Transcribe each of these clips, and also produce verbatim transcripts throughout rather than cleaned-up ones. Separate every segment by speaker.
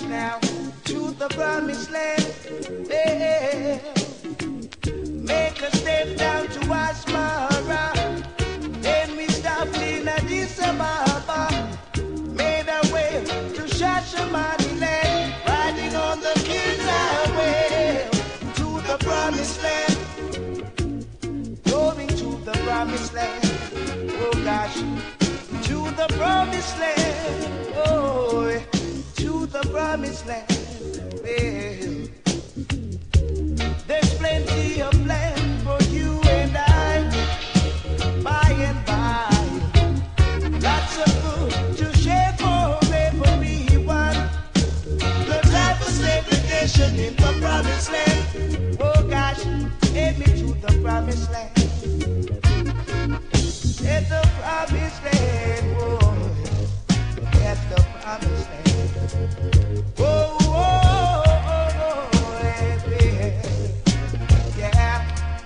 Speaker 1: now to the promised land. Yeah. Make a step down to Asmara. Then we stopped in Addis Ababa. Made our way to Shashamani, riding on the King's Highway to the promised land. Going to the promised land. Oh gosh, to the promised land. Oh, to the promised land. Well, there's plenty of land for you and I, by and by. Lots of food to share for everyone. The type of segregation in the promised land. Oh gosh, take me to the promised land. At the promised land, oh, at the promised land. Oh, oh, oh, oh, yeah, yeah.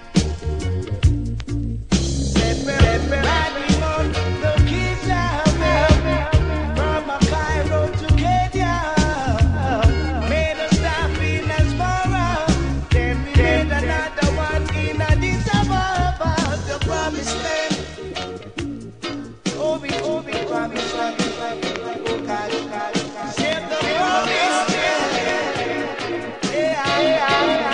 Speaker 1: Riding on the King's Highway from Cairo to Kenya. Made a stop in Asmara. Then we made another one in Addis Ababa, the promised land. Oh, we, oh, we promised land. Oh, God, God, God. Save the promised land. Yeah, yeah, yeah.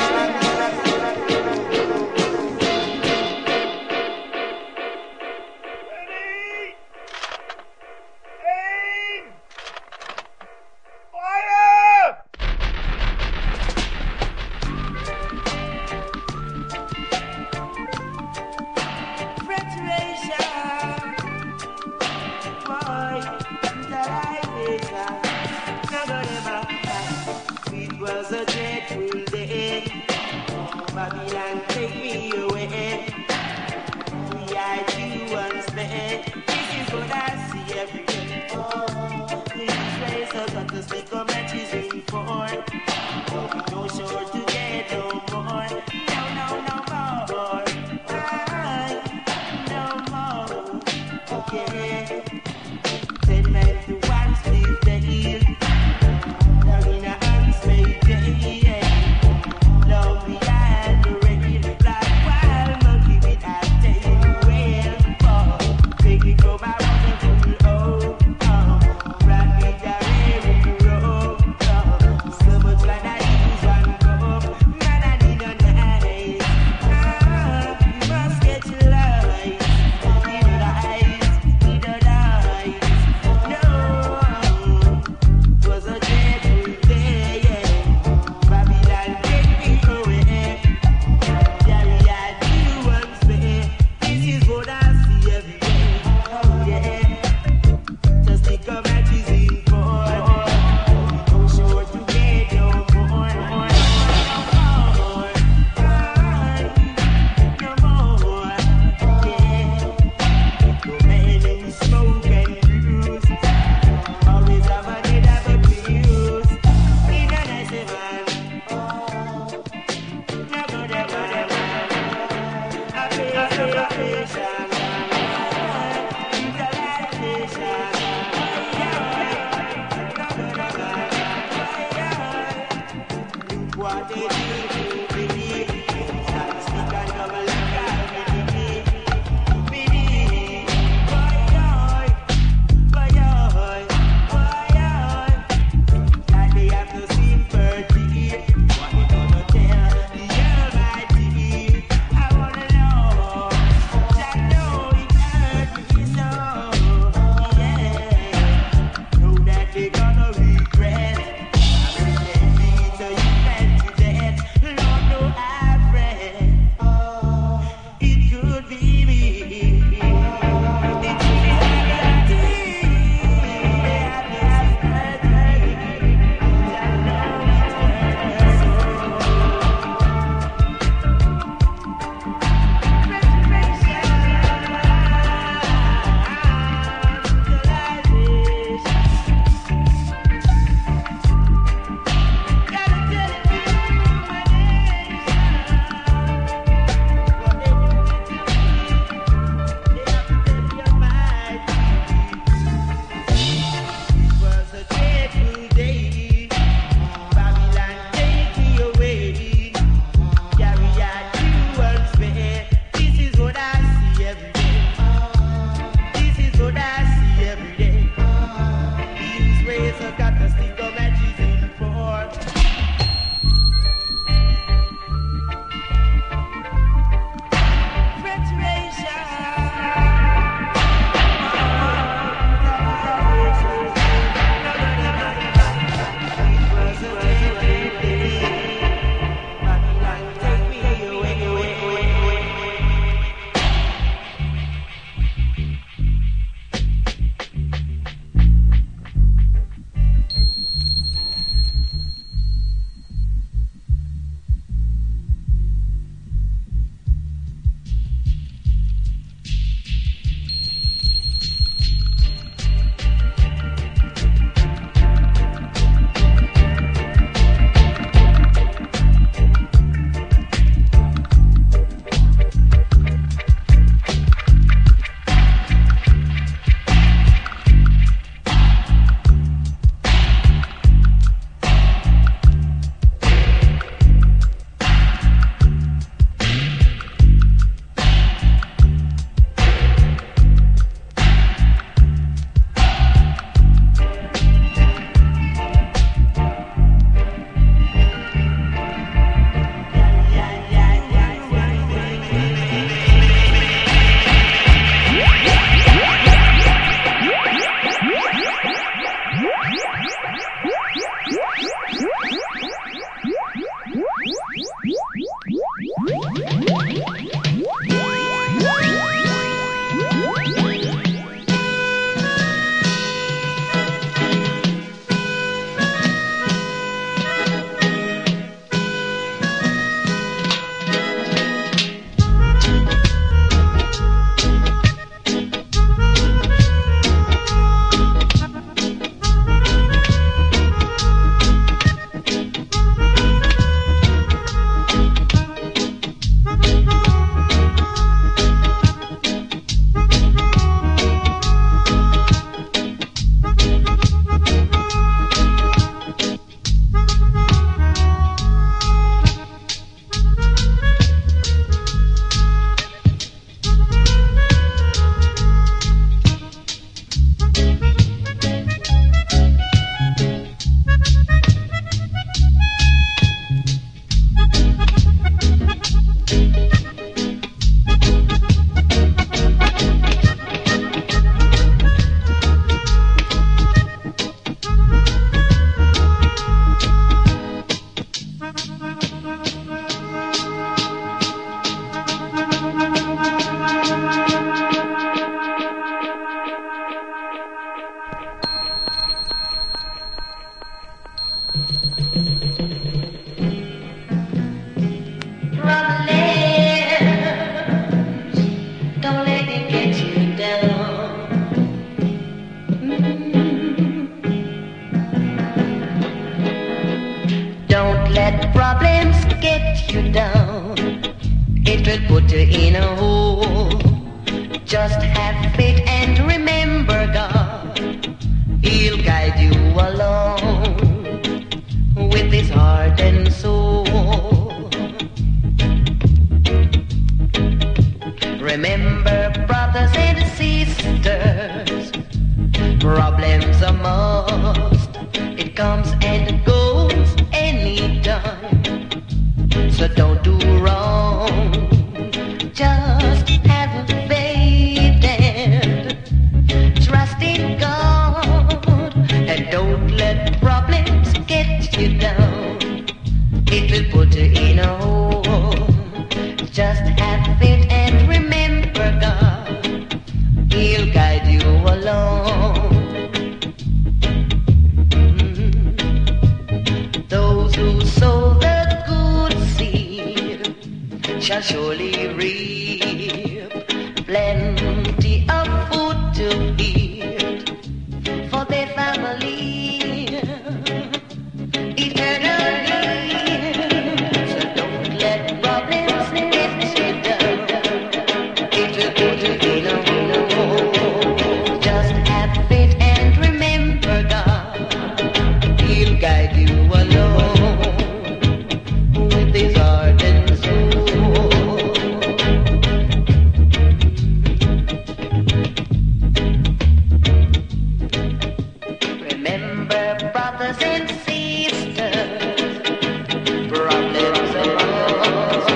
Speaker 1: It was a dreadful day. Babylon, take me away. We are you once there. This is what I see every day. These ways are got to stick on matches in for. No sure to get no more. No, no, no more. I, no more. Okay. Ten men to one sleep the hill. Down in a unsafe day. Love behind the rail. Like wild monkey with a tail. Well, oh, take me from my wonderful home. Oh, run me down every road. Oh, so much fun I use one cup. Man, I need a night. Ah, you must get your life. Need a light, need a light. No, it was a dreadful day. Yeah. Babylon, take me away. Yeah, we had you once there. This is what I see every day. Oh yeah, just think of matches in for. No sure to get no more. No more. No more. Yeah. No man in smoke and bruise. Always have a need of a fuse. In a nice man. Never, never, never. I feel so patient. Utilization. What they do to me. Statistic and double gravity. Me, boy, boy, boy, boy. That they have no sympathy. What they gonna tell the Almighty? I wanna know. That know it hurt me so. Yeah. Know that they gonna regret. I'm pretending so you meant to death.
Speaker 2: don't let problems get you down. It will put you in a hole. Just have faith and remember God. He'll guide you along with his heart and soul. Remember, brothers and sisters, problems are must. It comes and goes anytime. So don't do wrong. Just have faith and trust in God. And don't let problems get you down. It will put you in a hole. Just have faith and remember God. He'll guide you along. Mm-hmm. Those who sow the good seed shall surely reap plenty of food to eat for their family eternally. So don't let problems get you down. It will put you in a hole. Just have faith and remember God. He'll guide you along with his heart and soul. Remember, brothers and sisters, problems are lost.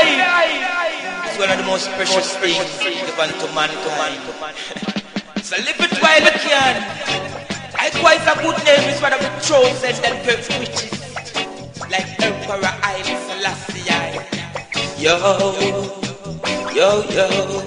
Speaker 1: It's one of the most precious things given to mankind. So live it while you can. Likewise, a good name is one of the chosen that birth witches, like Emperor Haile Selassie. Yo, yo, yo,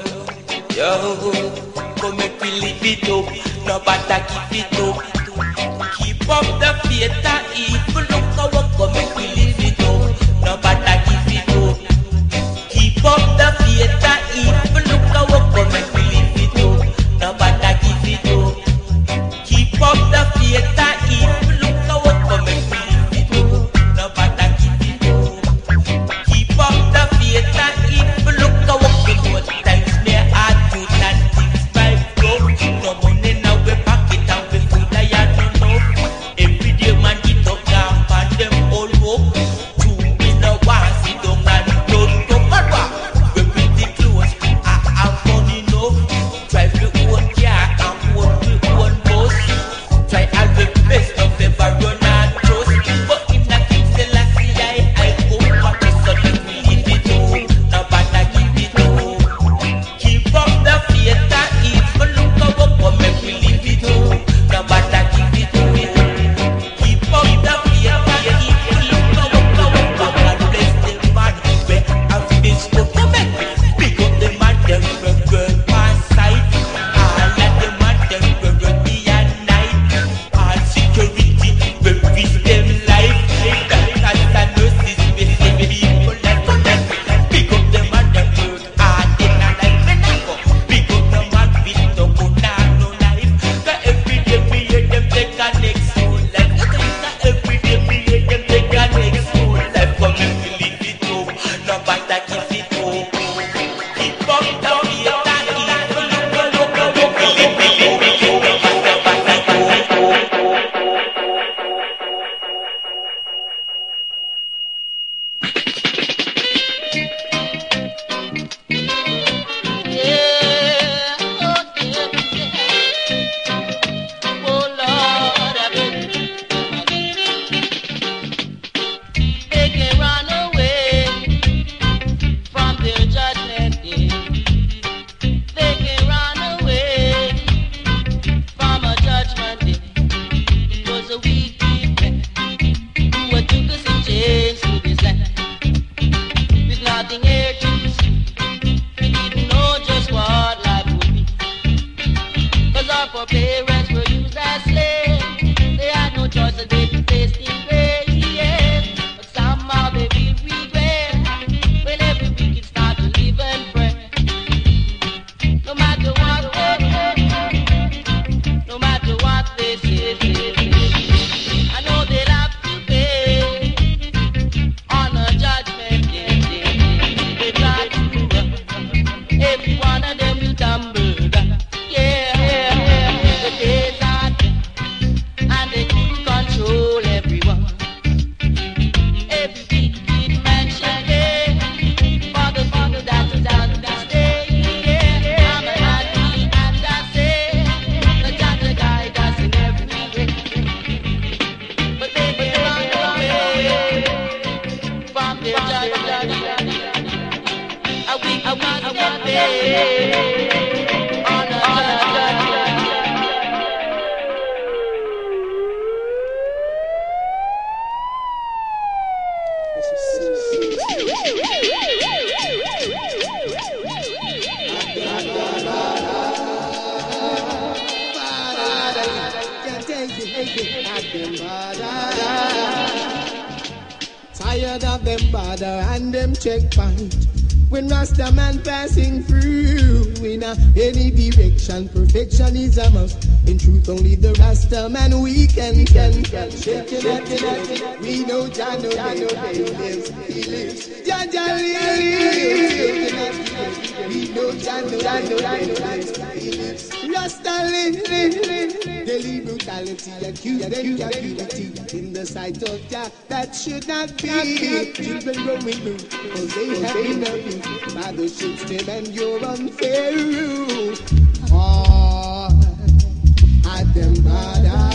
Speaker 1: yo. Come make we live it up, no matter keep it up. Keep up the faith and evil, look how we come make we live it up, no matter keep it up. Keep up the faith and evil, look how we come make we live it up, no matter keep it up. Keep up the faith and evil, look how we come make we live it up, no matter keep it up. Keep up the faith and evil, look how we come what times me hard to and things by flow. No money now we pocket and we food I don't know. Every day man get up camp and them all walk. Two in a one sit down and don't talk at what. We pretty close, I have money enough. Drive we own car and own we own bus. Try all the best of ever run and trust. But in the King Selassie I I go back to sudden we leave it all. No bother give it all. Keep up the faith and evil, look how we come make we leave it all. No bother give it all. Keep up the faith and evil, look how we come and bless them man. We have been spoke to make me pick up the man them we girl past sight. All of the man them we run day and night. All security we risk them life. Doctors and nurses we save people like connect. Pick up the man them work hard in a life. When I go pick up the man with no good and no life. Cause every day we hear them take a next soul life. Cause every day we hear them take a next soul life. Come and we live it up, no matter give it up. Keep up the faith and evil, look how look how look we live it up, no matter give it up.
Speaker 2: They can run away from their judgment day. They can run away from a judgment day. It was a wicked man who had took us in chains to this land with nothing here to see. We didn't know just what life would be. Cause our foreparents were used as slaves. They had no choice that they could taste in grace. But somehow they feel regret when every wicked start to live and pray. No matter what, no matter what they say, I know they'll have to pay on a judgment day. They try to run, every one of them will tumble down. Yeah, the days are done, and they couldn't control everyone. Every wicked man shall pay for the father that is done this day. Yeah, I'm a happy and I say the God will guide us in every way. But they can run away from their judgment. A wicked man shall pay on a judgment.
Speaker 3: Tired of them bother and them checkpoint. When Rasta man passing through in a, any direction, perfection is a must. In truth, only the Rasta man we can can can shake it, shake it, shake it. We know Jah know Jah know Jah lives, he lives. Jah Jah lives. We know Jah know Jah know Jah lives, he lives. Rasta live, live, live. Daily brutality, accuse them impunity in the sight of Jah. That should not be. Children growing blue, cause they have been abused by the system and your unfair rule. Oh, at them bother,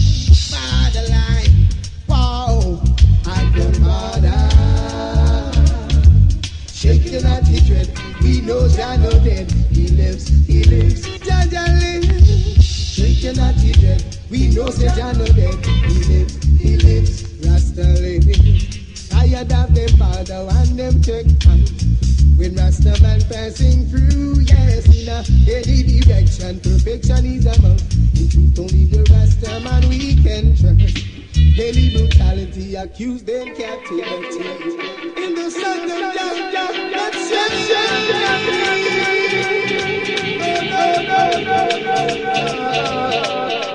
Speaker 3: borderline. Wow, at them bother. know Jah no dead. He lives, he lives, Jah Jah lives. Drinking not he dead. We know say Jah no dead. He lives, he lives, Rasta lives. Tired of them father and them checkpoint. When Rasta man passing through, yes, in a any direction, perfection is a must. In truth, only the Rasta man we can trust. Daily brutality, accuse them captivity. In the sun, them down, down, not shut, shut, no, no, no, no, no, no.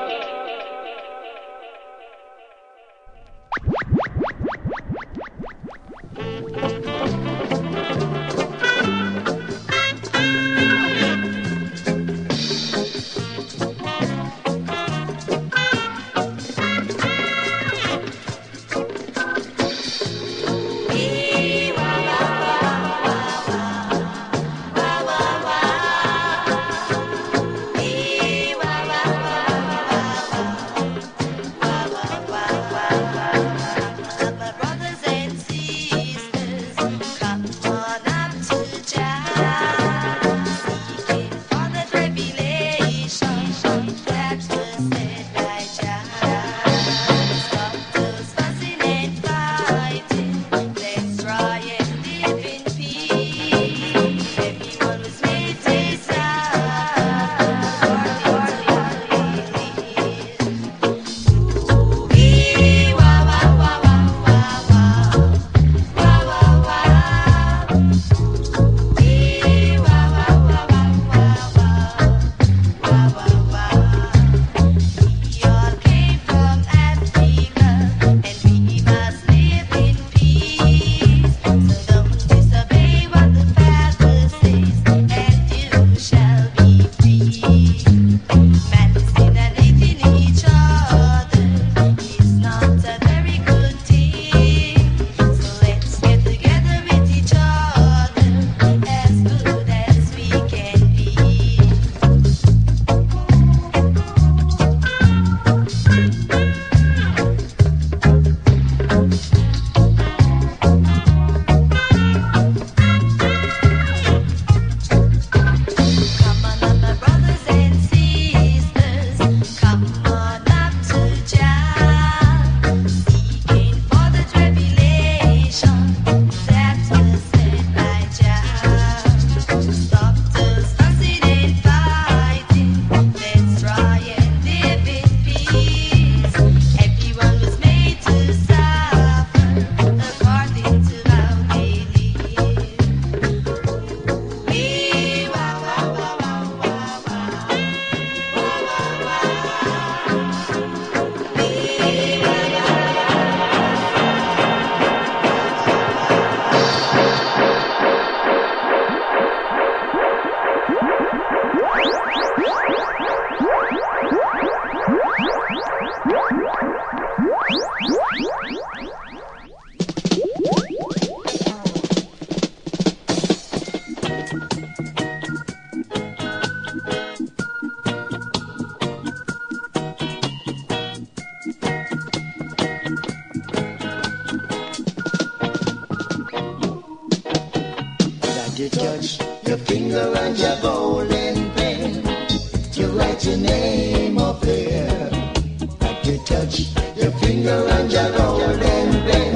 Speaker 4: to touch your finger and your golden pen to write your name up there. Got to touch your finger and your golden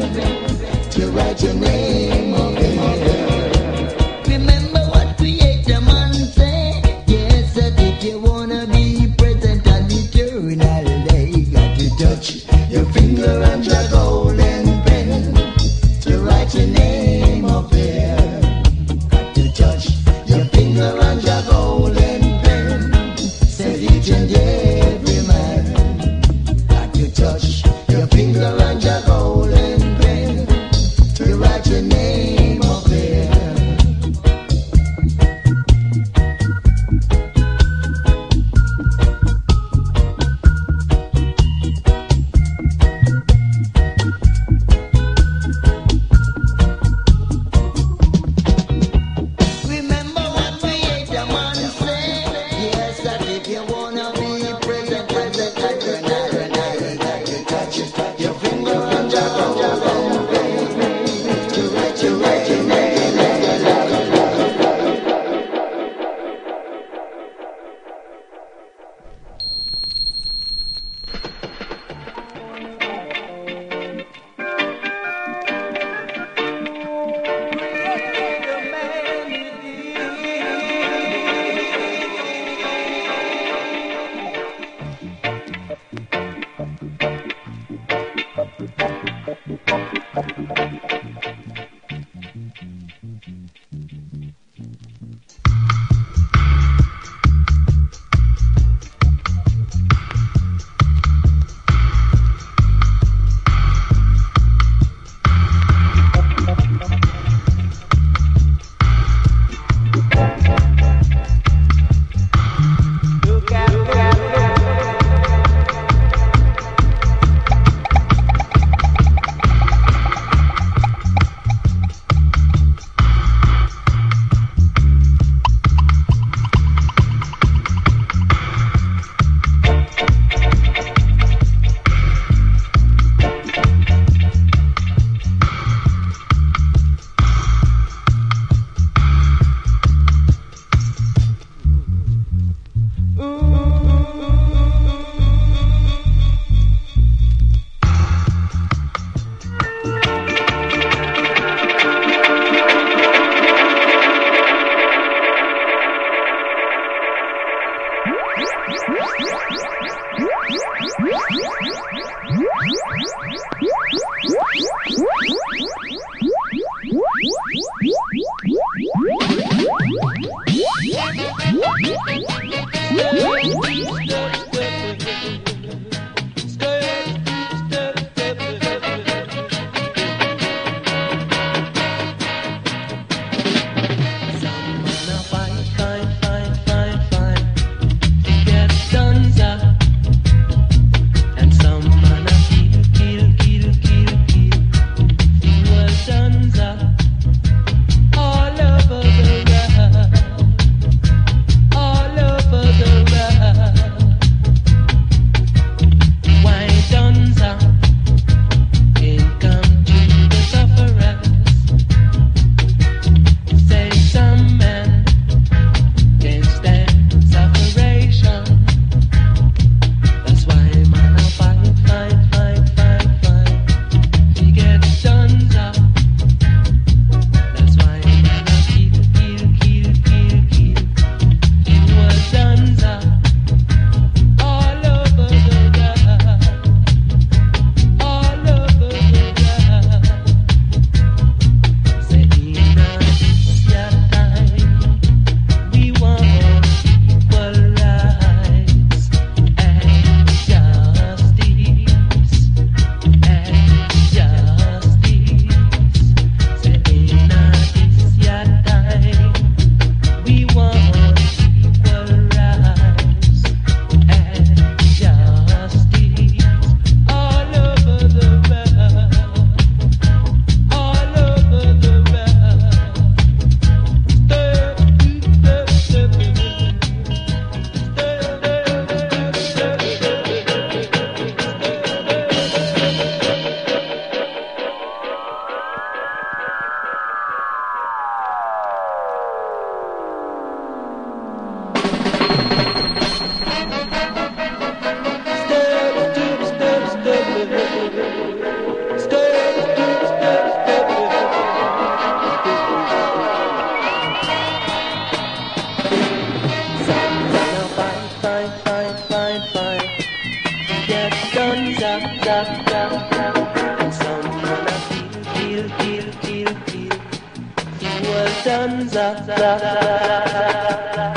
Speaker 4: pen to write your name up there. Remember what Creator Man said? Yes, that if you wanna be present and eternal, they got to touch your finger and your golden pen to write your name up there. Touch your finger and your golden pen. Said each and every man. Got to touch your finger and your golden pen to write your name up there. Your finger
Speaker 1: And someone I feel, feel, feel, feel, feel. Well done, za, za, za.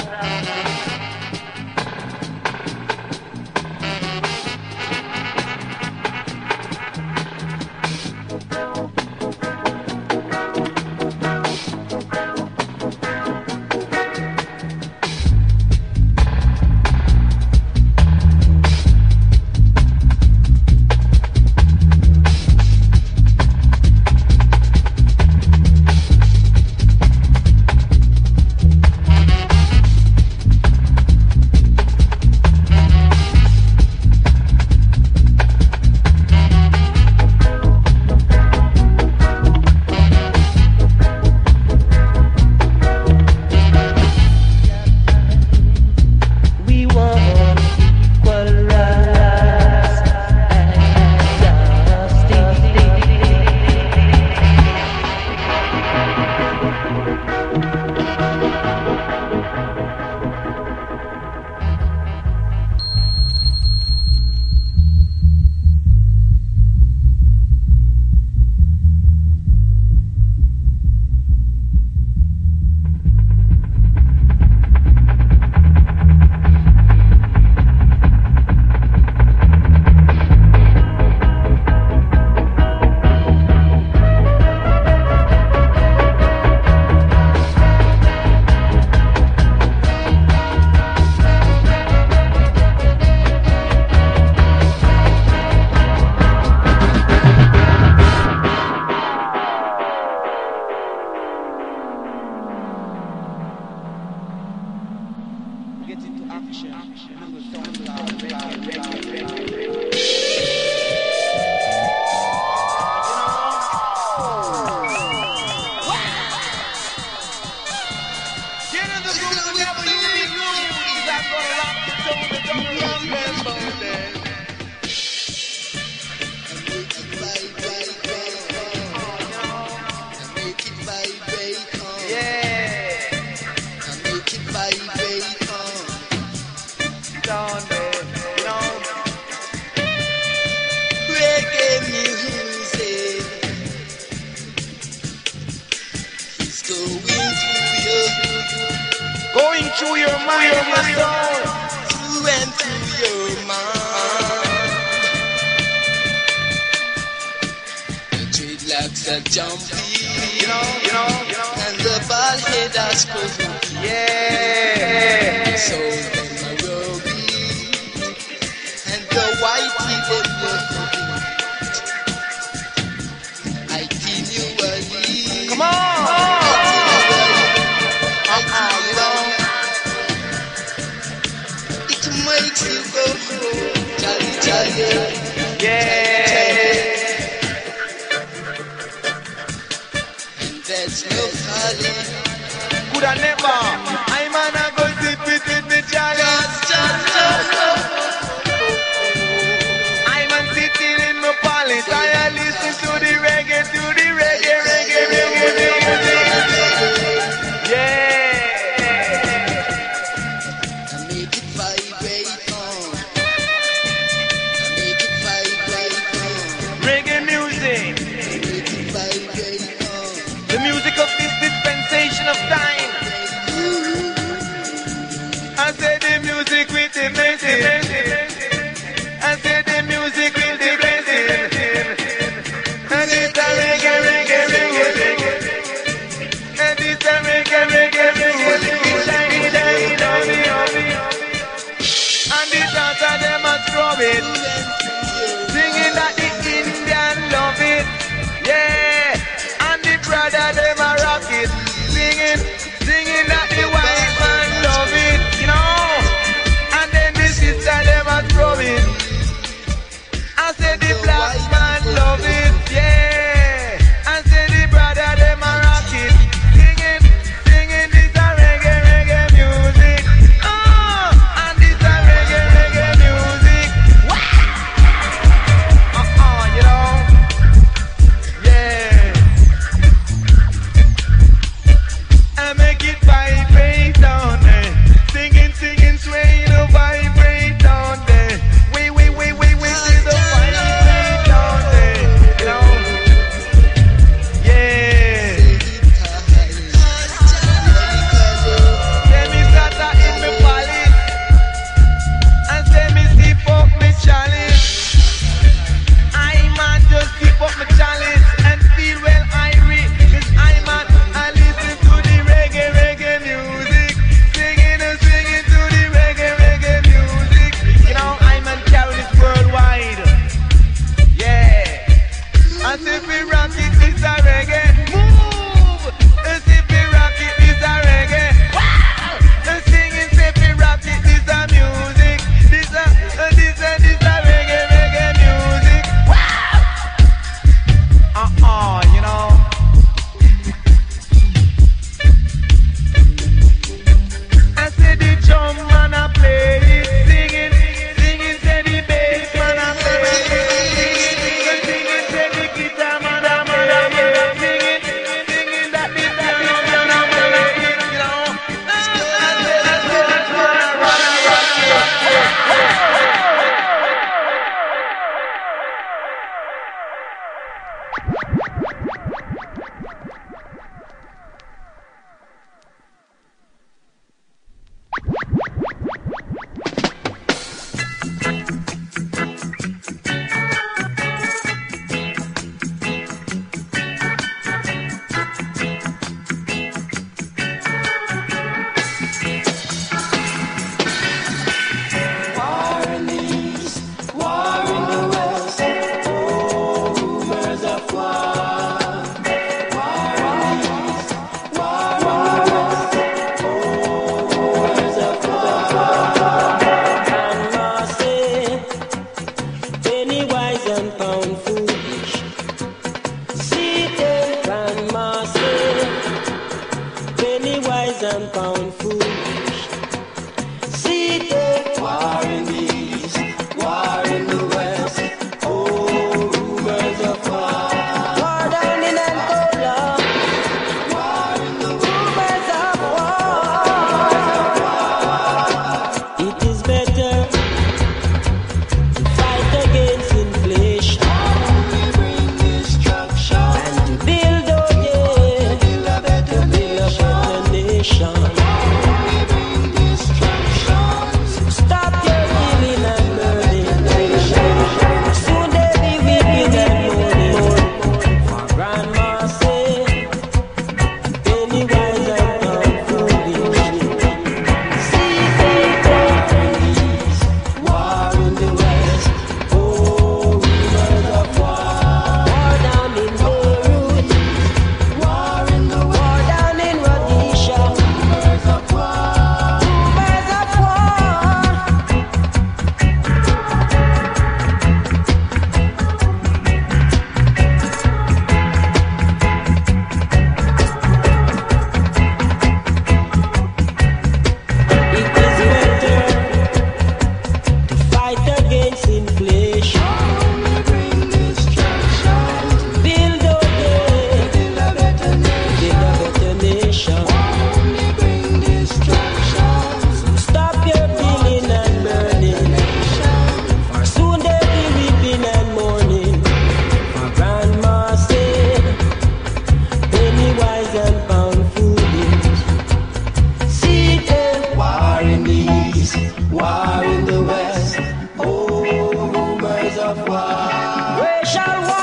Speaker 3: Singing that the Indian love it.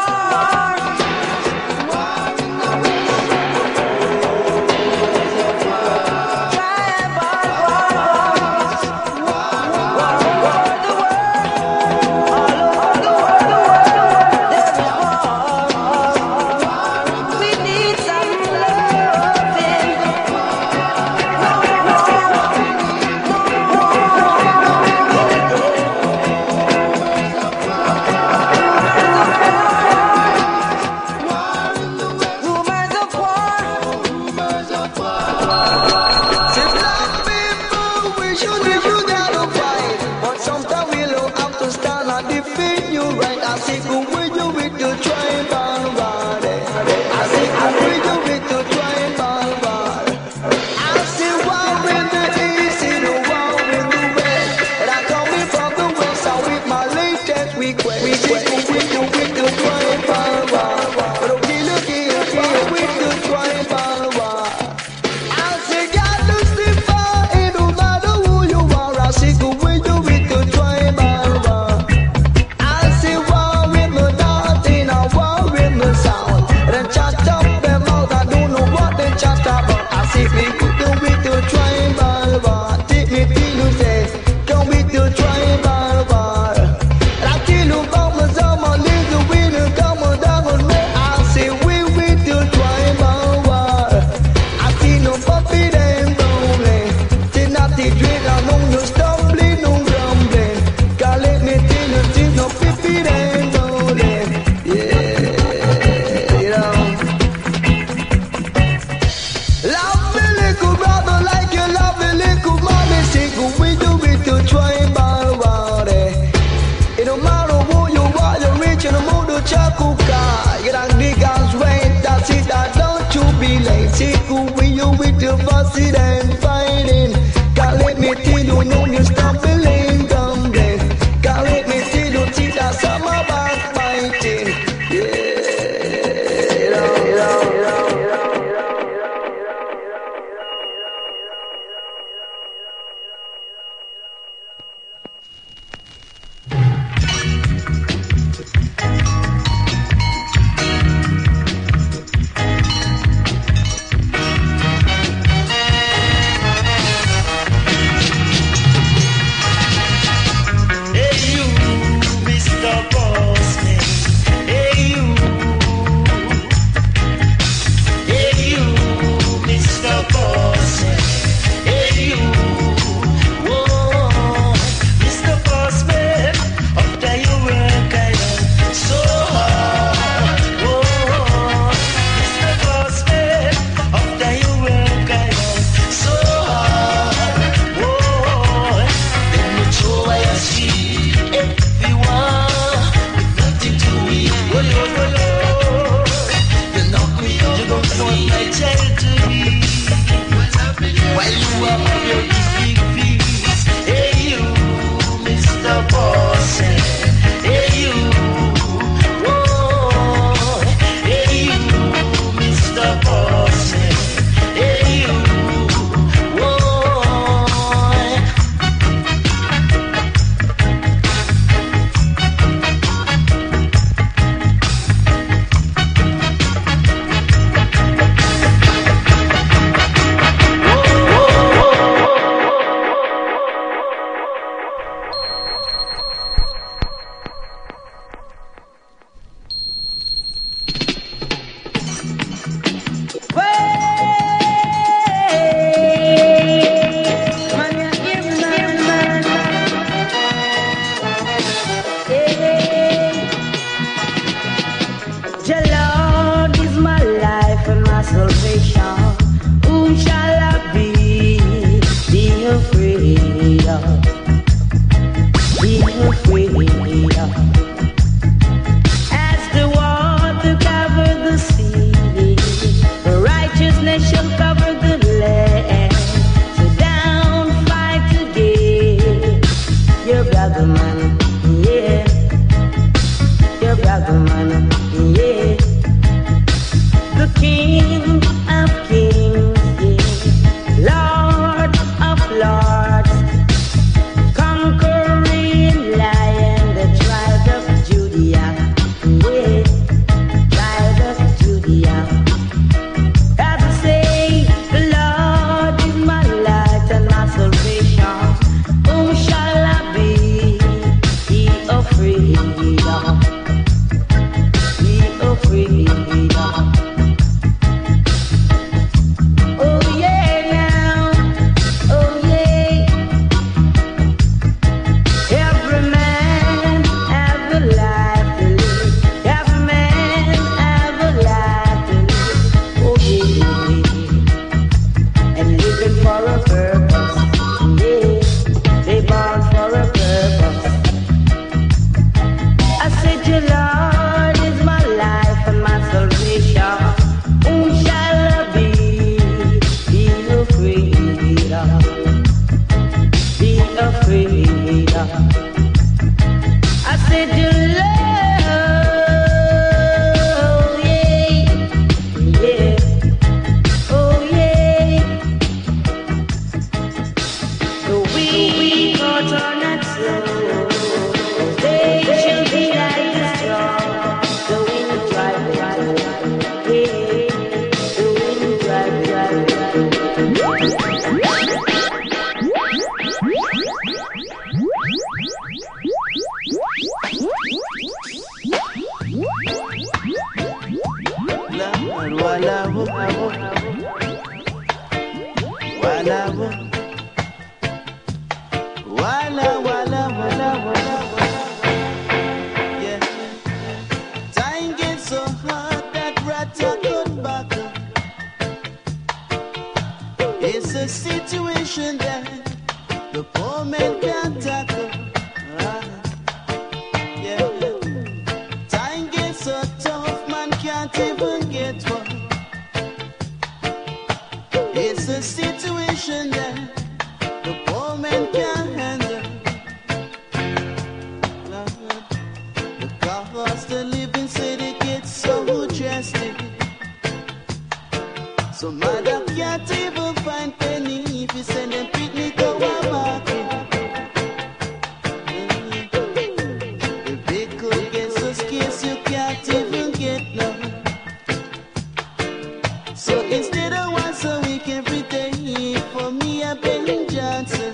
Speaker 5: The King of Kings.
Speaker 1: wala wo, wala wo, wala wala wala wala wala. Yeah, time gets so hard that rats are good back. It's a situation that the poor man can't tackle. Ah, yeah, time gets so tough, man can't even get one. It's a situation that the poor man can't handle. The cost of living city gets so drastic. So mother can't even find penny if you send them picnic to a market. The pickle gets so scarce you can't even get none. So instead of once a week every day, for me a Ben Johnson.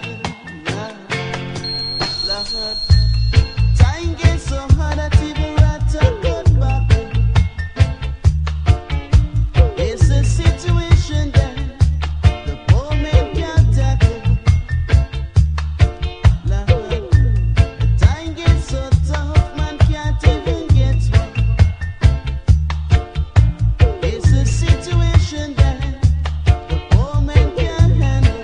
Speaker 1: Lord, time gets so hard that even rats are good back. It's a situation that the poor man can't tackle. Lord, time gets so tough, man can't even get one. It's a situation that the poor man can't handle.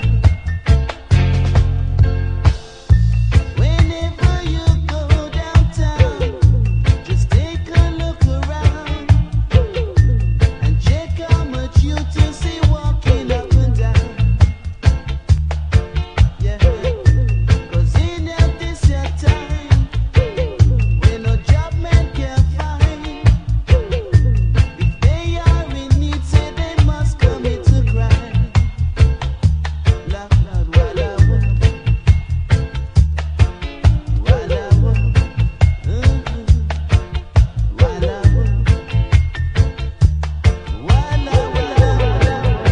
Speaker 1: Whenever you go downtown, just take a look around and check how much you to see walking up and down. Yeah, 'cause in this your time, when no job man can find, if they are in need, say they must commit to crime. Lord, Lord, wala wo, wala wo, mhm, wala wo, wala wala wala.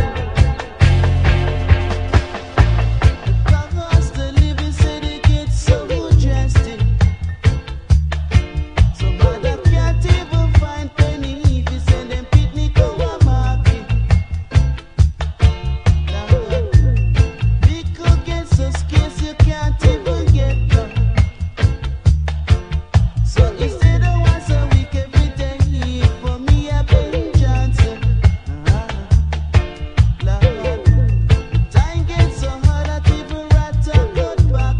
Speaker 1: The cost of living city gets so drastic. So mother can't even find penny if you send them picnic to a market. Lord, pickle gets so scarce you can't even get none. So instead of once a week every day, for me a Ben Johnson. Ah, Lord, time gets so hard that even rats are good back.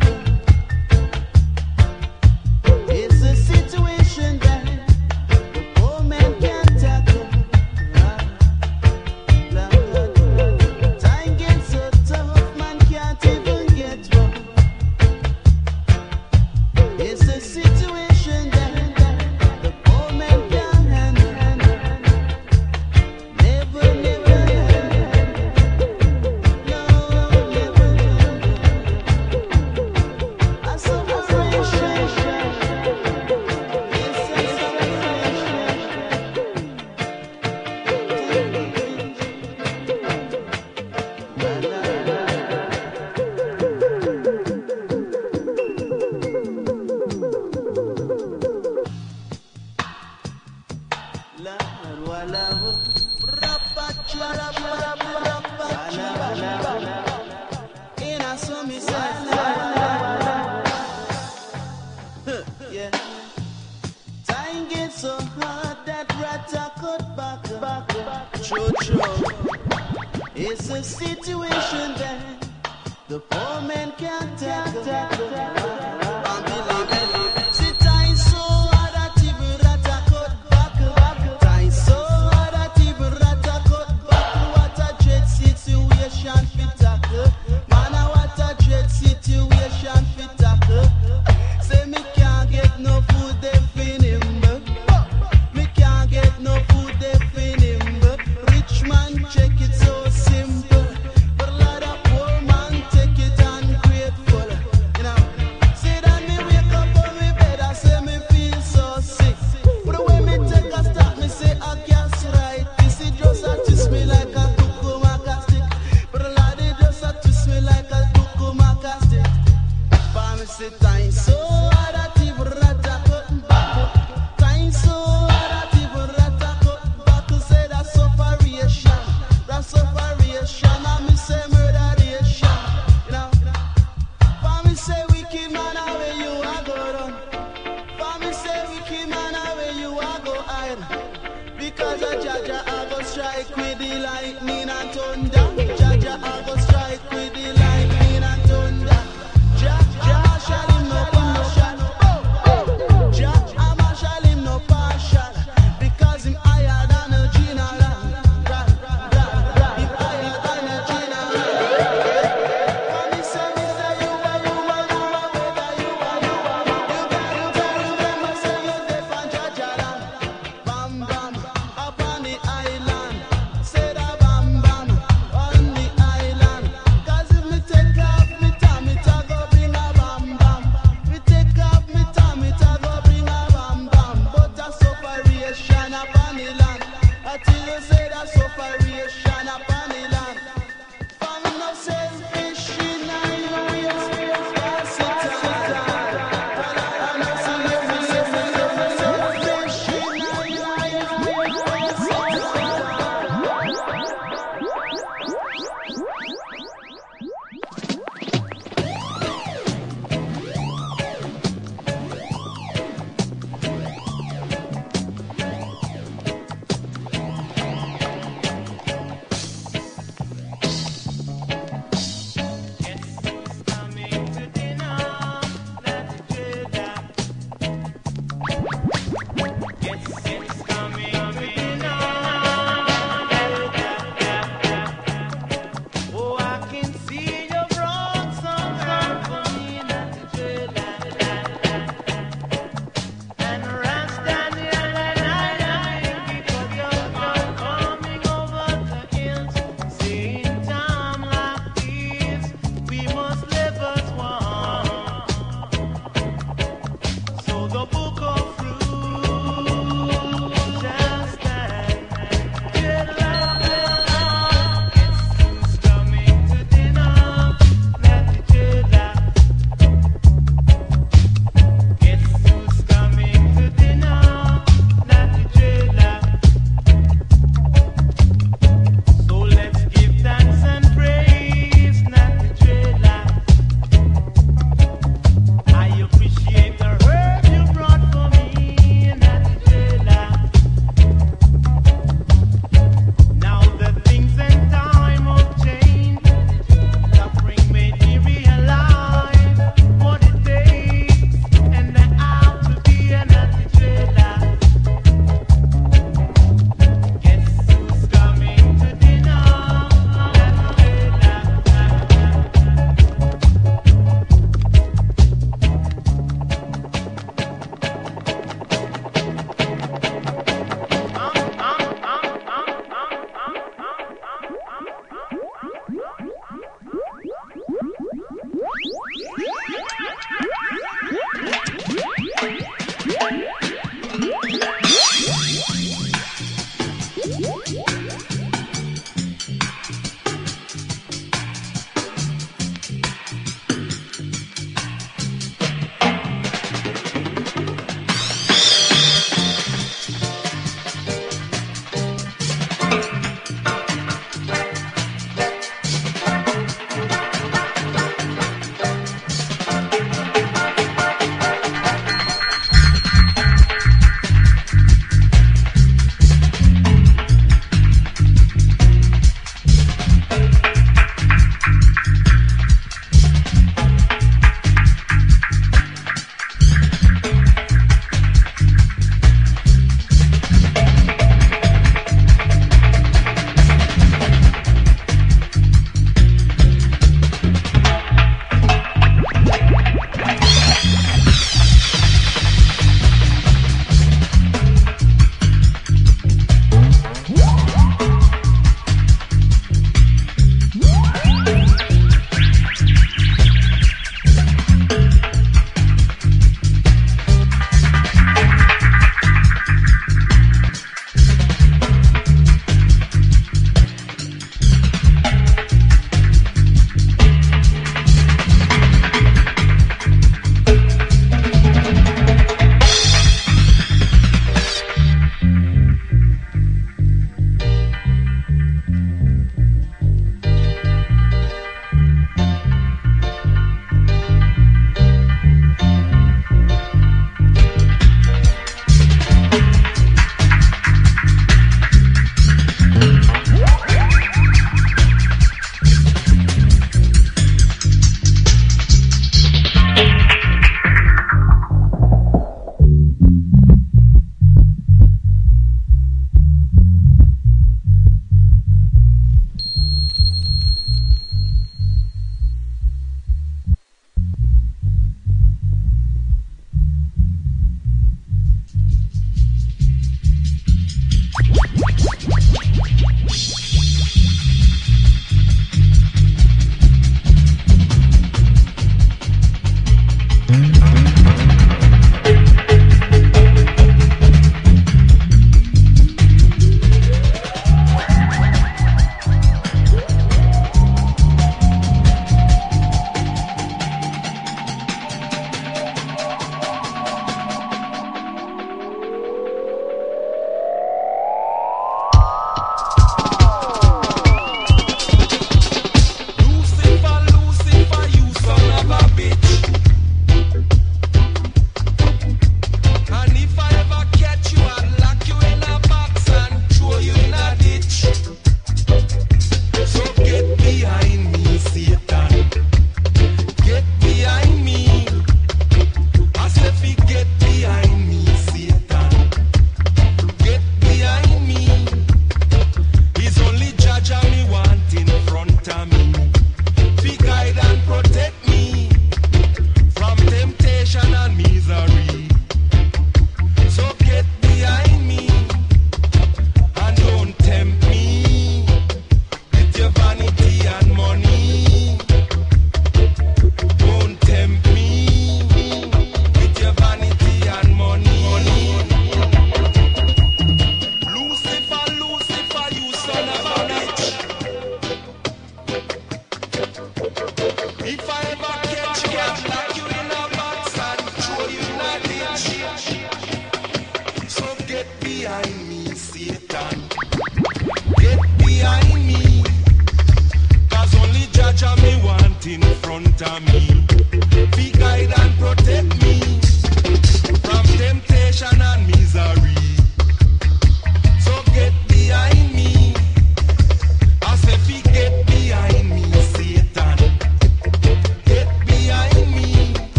Speaker 1: It's a situation that the poor man can't tackle. Ah, Lord, time gets so tough, man can't even get one. It's a situation that the poor man can't handle. Never, never handle. No, never handle. A separation. It's a Lord, wala wo, rapacha, rapacha, rapacha, wala wala. In a sumi Huh, yeah. Time gets so hard that rats are cut back, back, back. True, true. It's a situation that the poor man can't tackle. Unbelievable. See, time so hard that even rats are cut back, back. Time so hard that even rats are cut back. What a dread situation fit tackle. Man, a what a dread situation fit tackle. Say me can't get no food, they feed him. Me can't get no food, they feed him. Rich man check it so simple, but a lot of poor
Speaker 3: Because a Jaja I go strike with the lightning and thunder. Jaja I go strike with the lightning and thunder. Jaja shall him no partial. Jaja I shall him no partial. Because him higher than a general. Him higher than a general. And he say, me say you are, you are, you are, whether you are, you are. You better remember say you dey from Jaja land. Bam bam upon the island. Say that bam bam on the island. 'Cause if me take off me time, it a go bring a bam bam. Me take off me time, it a go bring a bam bam. But a separation upon the land. Until you say that separation upon the land. From no selfish in a you, pass it on. And I see you me selfish in a you, pass it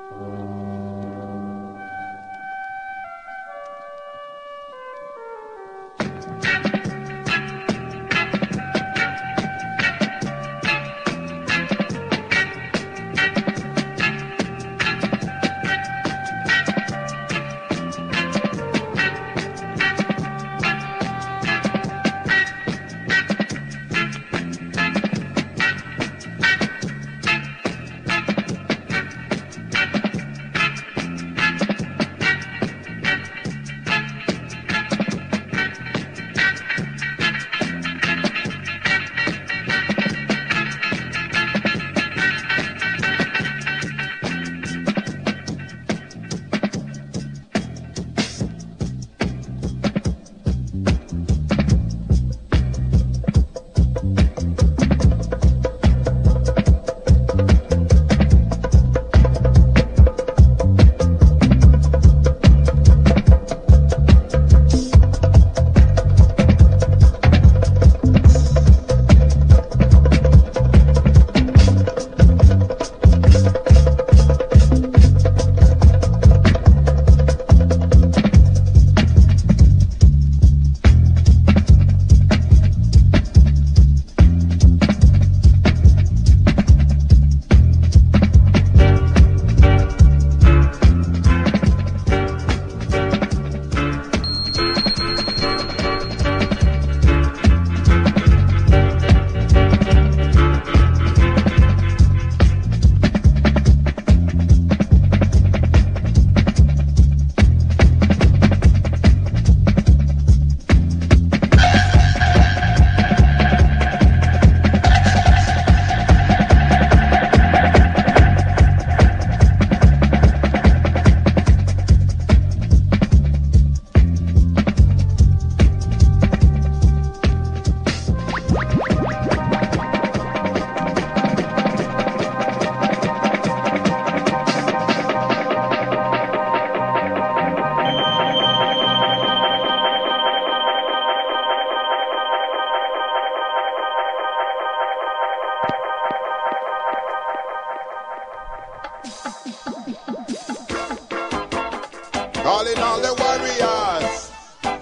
Speaker 5: Calling all the warriors.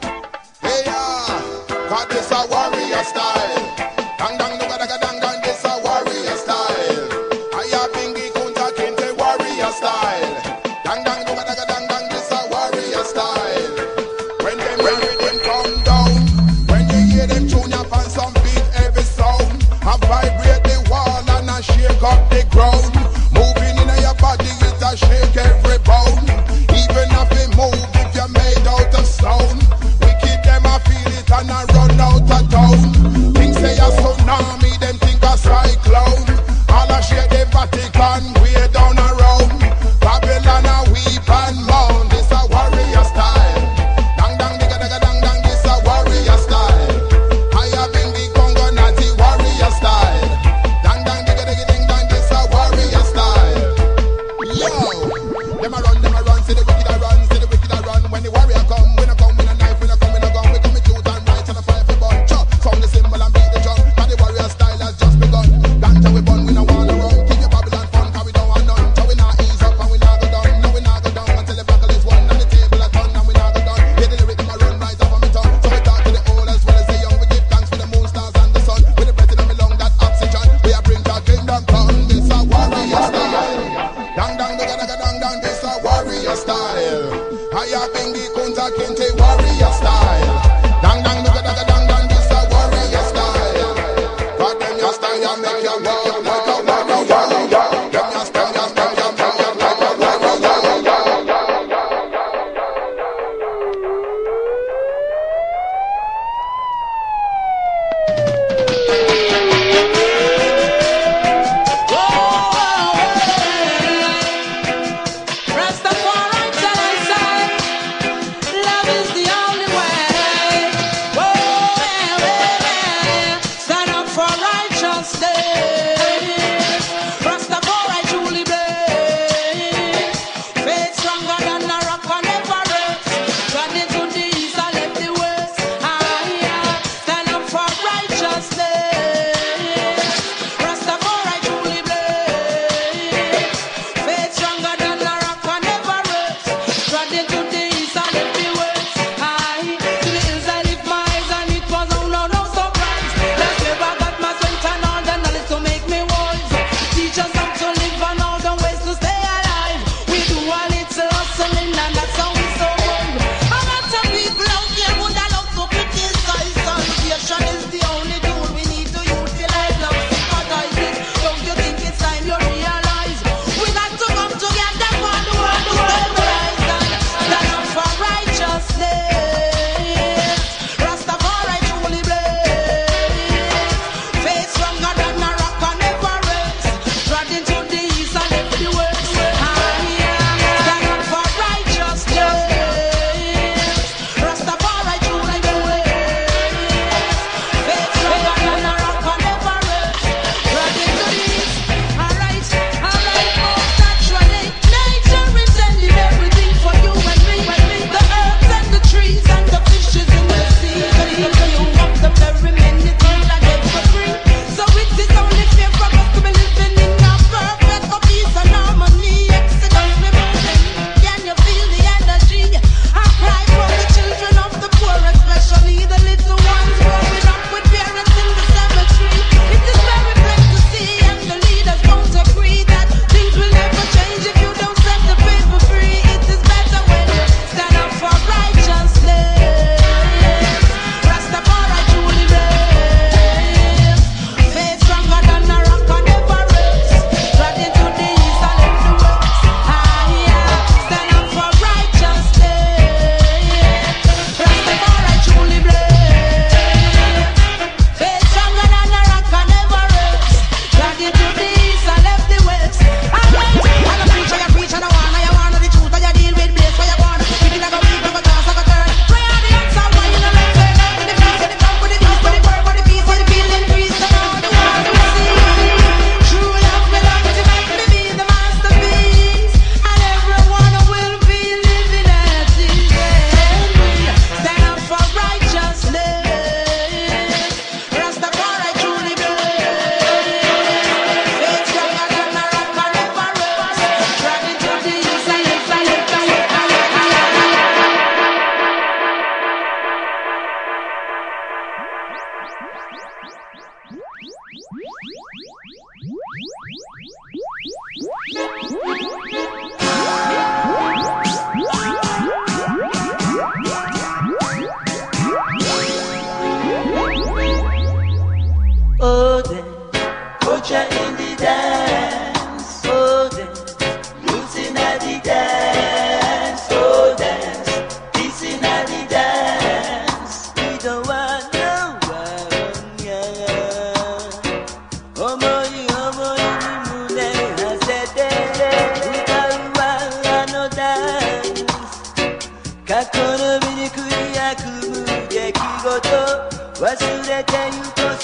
Speaker 5: Hey, yeah. Cause this a warrior style. Dang, dang, dang, dang, dang, dang, this a warrior style. I have Bingy Kunta Kinte warrior style. Dang, dang, dang, dang, dang, dang, this a warrior style. When them ready, them come down. When you hear them tune up on some big heavy sound, I vibrate the wall and I shake up the ground. Moving in your body, it a shake every bone. Even if it move, if you're made out of stone, we keep them a feel it and I run out of town. Things say a tsunami, them think a cyclone. All I share the Vatican, way down around. Babylon a weep and moan. This a warrior style. Dang dang digga digga dang dang. This a warrior style. I have been the Congo Natty warrior style. Dang dang digga digga ding dang. This a warrior style. Yo, them a run, them a run. See the wicked a run, see the wicked a run. When the warrior come, when I come with a knife, when I come with a gun, we come with truth and right and a fire for bun. Chop, sound the cymbal and beat the drum. And the warrior style has just begun. Ganja we bun, we no wanna run. Keep your Babylon fun, 'cause we don't want none. So we not ease up and we not go down. No, we not go down until the buckle is won and the table is done and we not go down. Hear the lyric, them a run right off of me tongue. So we talk to the old as well as the young. We give thanks for the moon, stars and the sun. With the breath in my lung, that oxygen. We a bring our kingdom come. This a warrior style. Dang dang digga digga dang dang. This a warrior style. I have been the Kunta Kinte warrior style. Dang dang digga digga dang dang. This a warrior style. God them your style, you make your walk like a warrior. Them your style, your style, you make your like a warrior.
Speaker 6: Rastafari tell us all, love is the only way.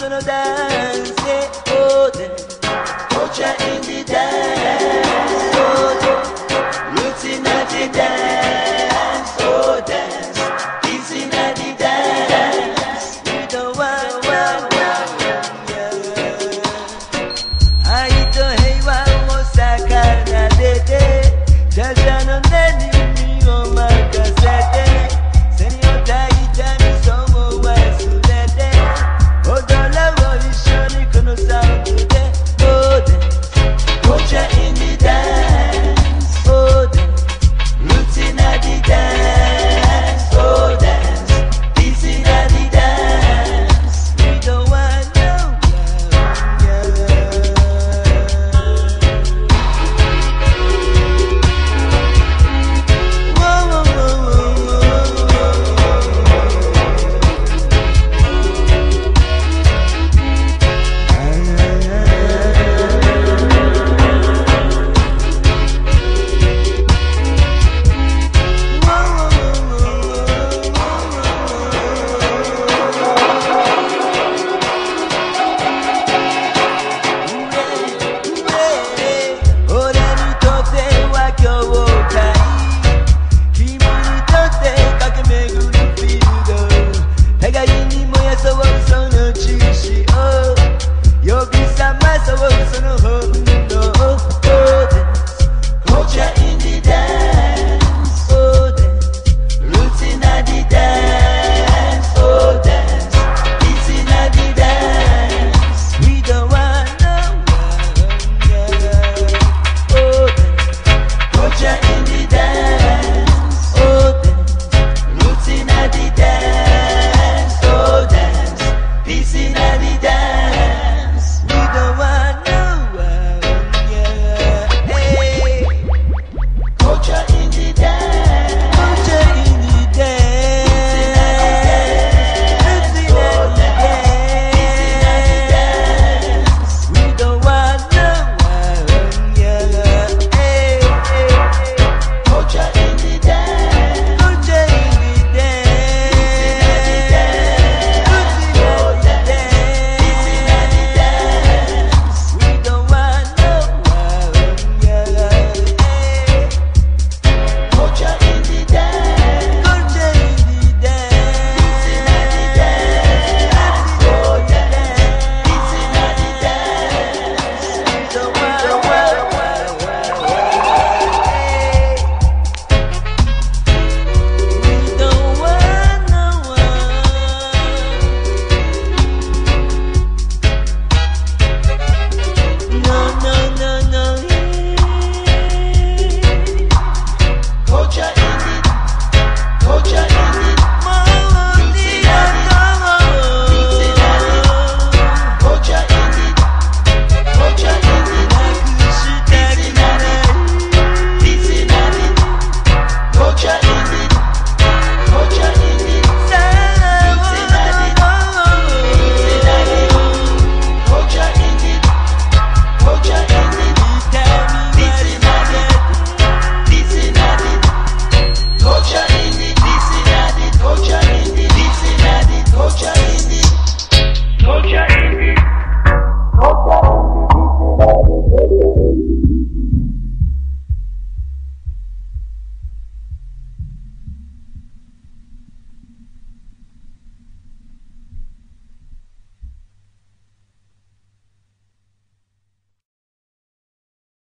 Speaker 1: gonna dance, yeah.